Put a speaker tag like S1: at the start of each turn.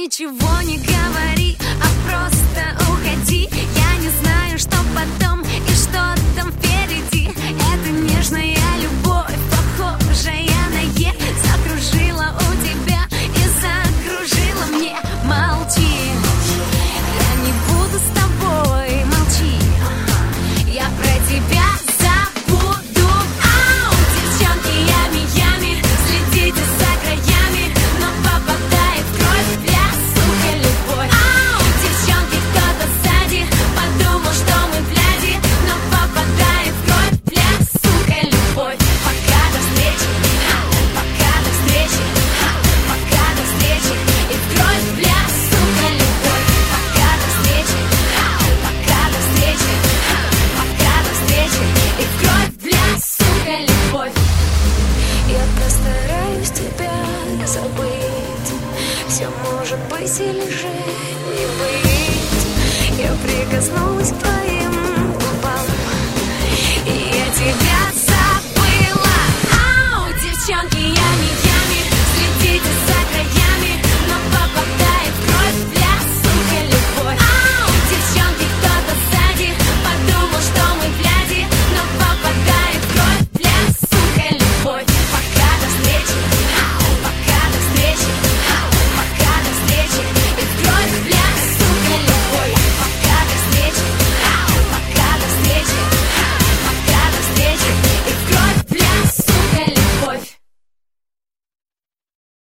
S1: ничего не говори, а просто уходи. Я не знаю, что потом и что там впереди. Это нежная любовь, похожая на Е. Закружила у тебя и закружила мне. Молчи, я не буду с тобой, молчи. Я про тебя забуду. Ау, девчонки, ями-ями, следите за краями, но попадает в кровь пляс, сука, любовь. Ау, девчонки, кто-то сзади подумал, что мы бляди, но попадает в кровь пляс, сука, любовь. Пока до встречи, пока до встречи, пока до встречи, и в кровь пляс, сука, любовь. Пока до встречи, пока до встречи, пока до встречи, и в кровь пляс, сука, любовь. Я постараюсь тебя забыть. Все может быть или же не быть. Я прикоснулась к твоим губам, и я тебя забыла. Ау, девчонки, я не